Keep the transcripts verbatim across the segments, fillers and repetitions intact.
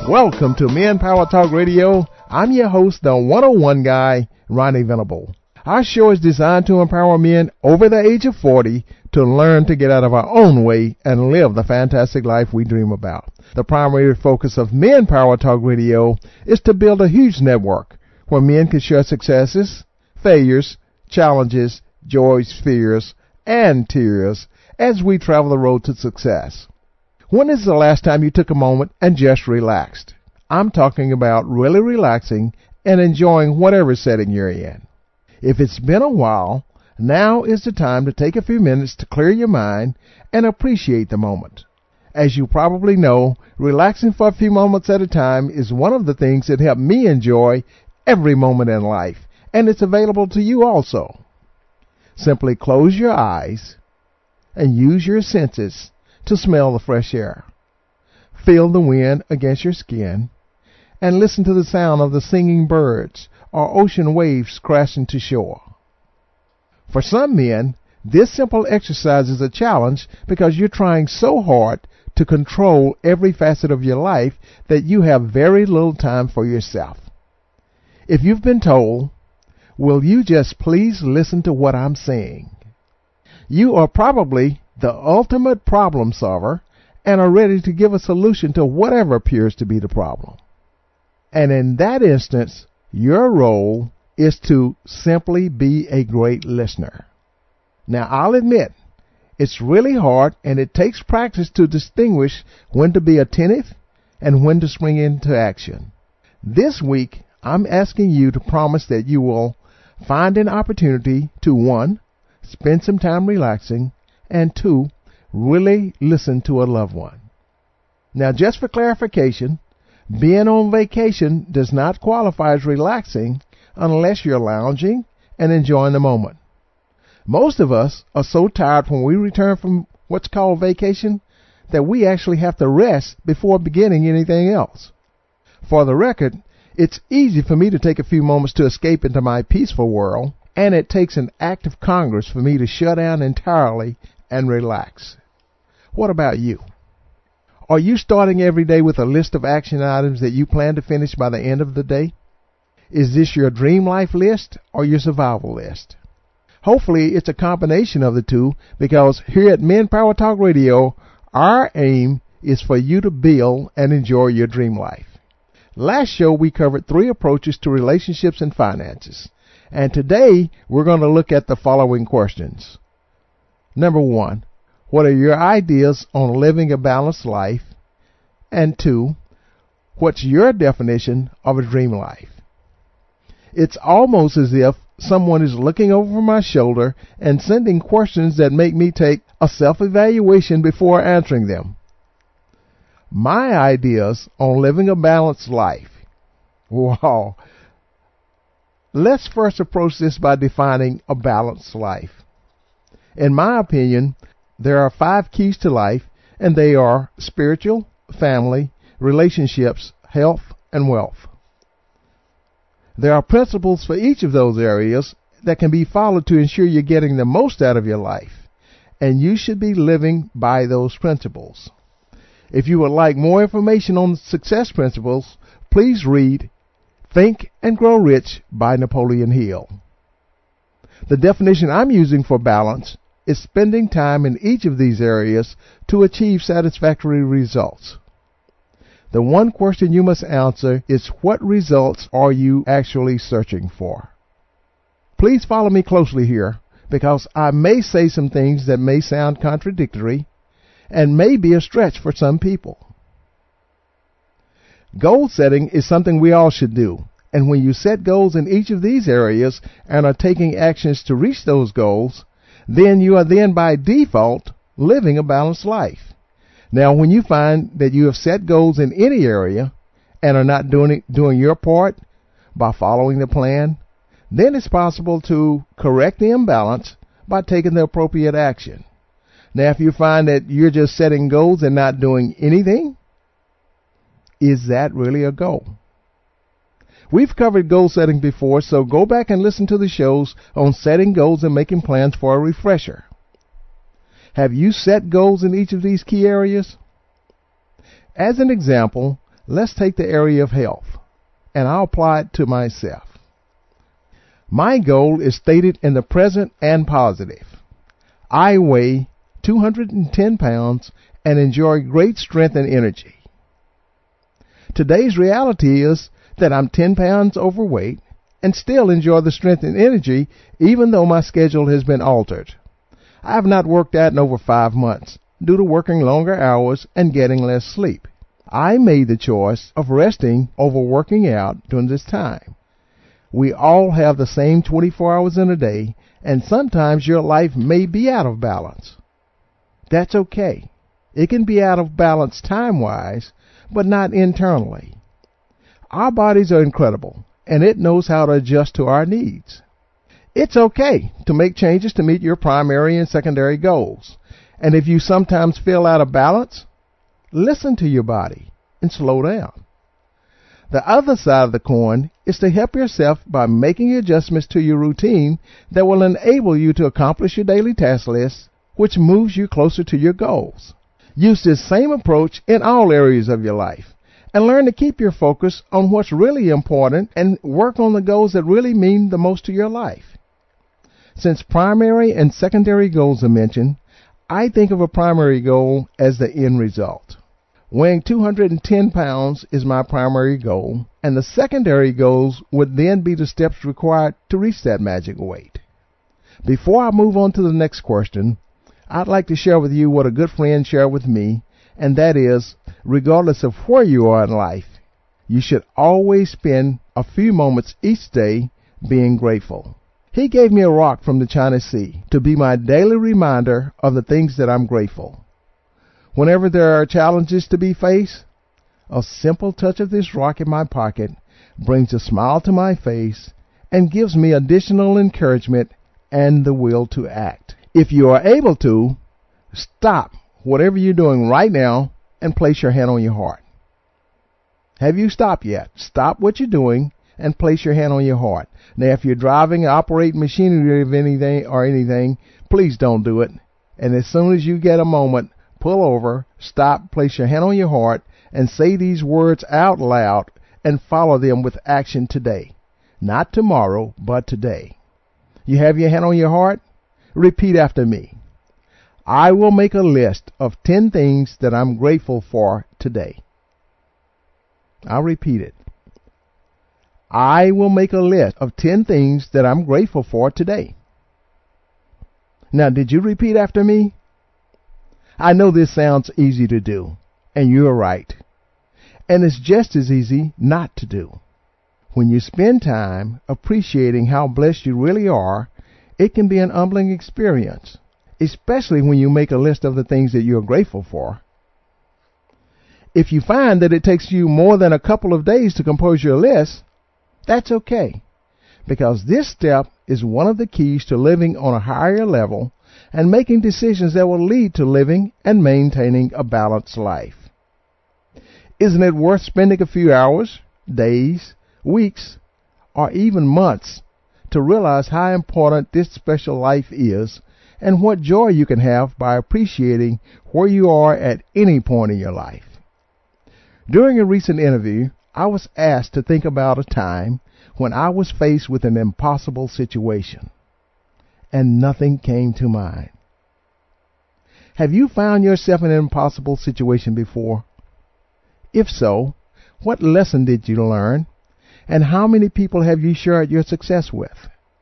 Welcome to Men Power Talk Radio. I'm your host, the one oh one guy, Ronnie Venable. Our show is designed to empower men over the age of forty to learn to get out of our own way and live the fantastic life we dream about. The primary focus of Men Power Talk Radio is to build a huge network where men can share successes, failures, challenges, joys, fears, and tears as we travel the road to success. When is the last time you took a moment and just relaxed? I'm talking about really relaxing and enjoying whatever setting you're in. If it's been a while, now is the time to take a few minutes to clear your mind and appreciate the moment. As you probably know, relaxing for a few moments at a time is one of the things that help me enjoy every moment in life, and it's available to you also. Simply close your eyes and use your senses to smell the fresh air. Feel the wind against your skin and listen to the sound of the singing birds or ocean waves crashing to shore. For some men, this simple exercise is a challenge because you're trying so hard to control every facet of your life that you have very little time for yourself. If you've been told, will you just please listen to what I'm saying? You are probably the ultimate problem solver and are ready to give a solution to whatever appears to be the problem. And in that instance, your role is to simply be a great listener. Now, I'll admit, it's really hard and it takes practice to distinguish when to be attentive and when to spring into action. This week, I'm asking you to promise that you will find an opportunity to, one, spend some time relaxing, and two, really listen to a loved one. Now, just for clarification, being on vacation does not qualify as relaxing unless you're lounging and enjoying the moment. Most of us are so tired when we return from what's called vacation that we actually have to rest before beginning anything else. For the record, it's easy for me to take a few moments to escape into my peaceful world, and it takes an act of Congress for me to shut down entirely and relax. What about you? Are you starting every day with a list of action items that you plan to finish by the end of the day? Is this your dream life list or your survival list? Hopefully it's a combination of the two, because here at Men Power Talk Radio, our aim is for you to build and enjoy your dream life. Last show we covered three approaches to relationships and finances, and today we're going to look at the following questions. Number one, what are your ideas on living a balanced life? And two, what's your definition of a dream life? It's almost as if someone is looking over my shoulder and sending questions that make me take a self-evaluation before answering them. My ideas on living a balanced life. Wow. Let's first approach this by defining a balanced life. In my opinion, there are five keys to life, and they are spiritual, family, relationships, health, and wealth. There are principles for each of those areas that can be followed to ensure you're getting the most out of your life, and you should be living by those principles. If you would like more information on success principles, please read Think and Grow Rich by Napoleon Hill. The definition I'm using for balance is spending time in each of these areas to achieve satisfactory results. The one question you must answer is, what results are you actually searching for? Please follow me closely here, because I may say some things that may sound contradictory and may be a stretch for some people. Goal setting is something we all should do, and when you set goals in each of these areas and are taking actions to reach those goals, then you are then by default living a balanced life. Now, when you find that you have set goals in any area and are not doing it, doing your part by following the plan, then it's possible to correct the imbalance by taking the appropriate action. Now, if you find that you're just setting goals and not doing anything, is that really a goal? We've covered goal setting before, so go back and listen to the shows on setting goals and making plans for a refresher. Have you set goals in each of these key areas? As an example, let's take the area of health, and I'll apply it to myself. My goal is stated in the present and positive. I weigh two hundred ten pounds and enjoy great strength and energy. Today's reality is that I'm ten pounds overweight and still enjoy the strength and energy even though my schedule has been altered. I have not worked out in over five months due to working longer hours and getting less sleep. I made the choice of resting over working out during this time. We all have the same twenty-four hours in a day, and sometimes your life may be out of balance. That's okay. It can be out of balance time-wise, but not internally. Our bodies are incredible, and it knows how to adjust to our needs. It's okay to make changes to meet your primary and secondary goals. And if you sometimes feel out of balance, listen to your body and slow down. The other side of the coin is to help yourself by making adjustments to your routine that will enable you to accomplish your daily task list, which moves you closer to your goals. Use this same approach in all areas of your life and learn to keep your focus on what's really important and work on the goals that really mean the most to your life. Since primary and secondary goals are mentioned, I think of a primary goal as the end result. Weighing two hundred ten pounds is my primary goal, and the secondary goals would then be the steps required to reach that magic weight. Before I move on to the next question, I'd like to share with you what a good friend shared with me, and that is, regardless of where you are in life, you should always spend a few moments each day being grateful. He gave me a rock from the China Sea to be my daily reminder of the things that I'm grateful. Whenever there are challenges to be faced, a simple touch of this rock in my pocket brings a smile to my face and gives me additional encouragement and the will to act. If you are able to, stop whatever you're doing right now and place your hand on your heart. Have you stopped yet? Stop what you're doing and place your hand on your heart. Now, if you're driving, operating machinery of anything or anything, please don't do it. And as soon as you get a moment, pull over, stop, place your hand on your heart, and say these words out loud and follow them with action today. Not tomorrow, but today. You have your hand on your heart? Repeat after me. I will make a list of ten things that I'm grateful for today. I'll repeat it. I will make a list of ten things that I'm grateful for today. Now, did you repeat after me? I know this sounds easy to do, and you're right. And it's just as easy not to do. When you spend time appreciating how blessed you really are, it can be an humbling experience, especially when you make a list of the things that you're grateful for. If you find that it takes you more than a couple of days to compose your list, that's okay, because this step is one of the keys to living on a higher level and making decisions that will lead to living and maintaining a balanced life. Isn't it worth spending a few hours, days, weeks, or even months to realize how important this special life is and what joy you can have by appreciating where you are at any point in your life? During a recent interview, I was asked to think about a time when I was faced with an impossible situation, and nothing came to mind. Have you found yourself in an impossible situation before? If so, what lesson did you learn, and how many people have you shared your success with?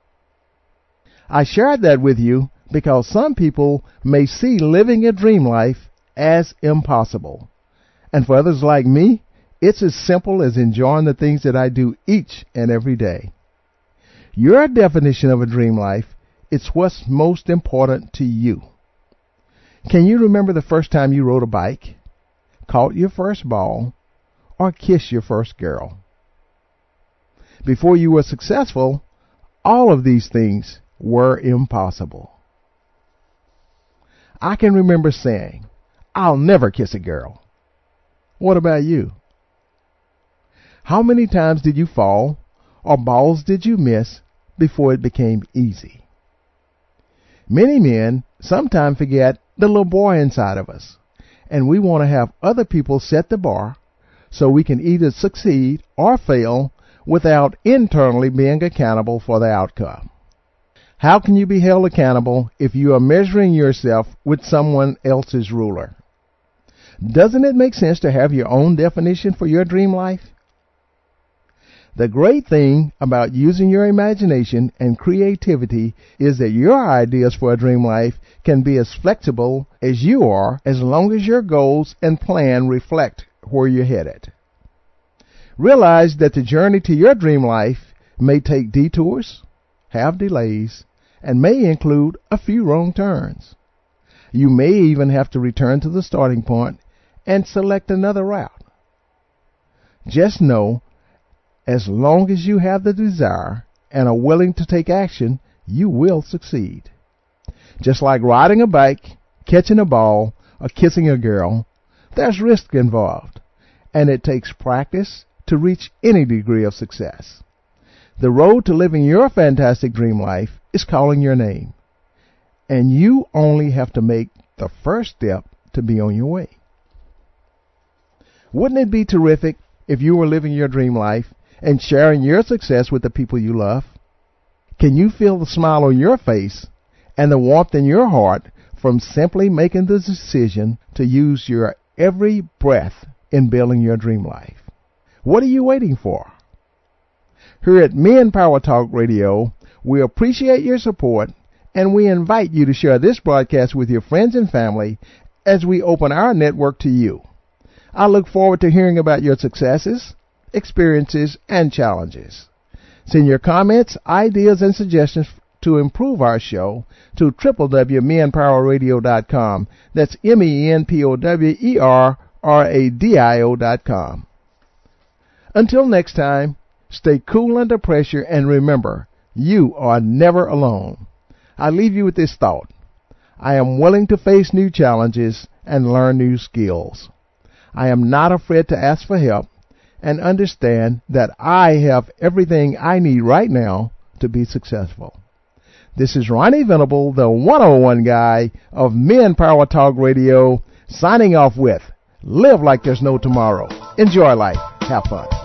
I shared that with you because some people may see living a dream life as impossible, and for others like me, it's as simple as enjoying the things that I do each and every day. Your definition of a dream life is what's most important to you. Can you remember the first time you rode a bike, caught your first ball, or kissed your first girl? Before you were successful, all of these things were impossible. I can remember saying, "I'll never kiss a girl." What about you? How many times did you fall, or balls did you miss before it became easy? Many men sometimes forget the little boy inside of us, and we want to have other people set the bar so we can either succeed or fail without internally being accountable for the outcome. How can you be held accountable if you are measuring yourself with someone else's ruler? Doesn't it make sense to have your own definition for your dream life? The great thing about using your imagination and creativity is that your ideas for a dream life can be as flexible as you are, as long as your goals and plan reflect where you're headed. Realize that the journey to your dream life may take detours, have delays, and may include a few wrong turns. You may even have to return to the starting point and select another route. Just know, as long as you have the desire and are willing to take action, you will succeed. Just like riding a bike, catching a ball, or kissing a girl, there's risk involved, and it takes practice to reach any degree of success. The road to living your fantastic dream life is calling your name, and you only have to make the first step to be on your way. Wouldn't it be terrific if you were living your dream life and sharing your success with the people you love? Can you feel the smile on your face and the warmth in your heart from simply making the decision to use your every breath in building your dream life? What are you waiting for? Here at Men Power Talk Radio, we appreciate your support, and we invite you to share this broadcast with your friends and family as we open our network to you. I look forward to hearing about your successes, experiences, and challenges. Send your comments, ideas, and suggestions to improve our show to w w w dot men power radio dot com. That's M E N P O W E R R A D I O dot com. Until next time, stay cool under pressure, and remember, you are never alone. I leave you with this thought. I am willing to face new challenges and learn new skills. I am not afraid to ask for help and understand that I have everything I need right now to be successful. This is Ronnie Venable, the one oh one guy of Men Power Talk Radio, signing off with, live like there's no tomorrow. Enjoy life. Have fun.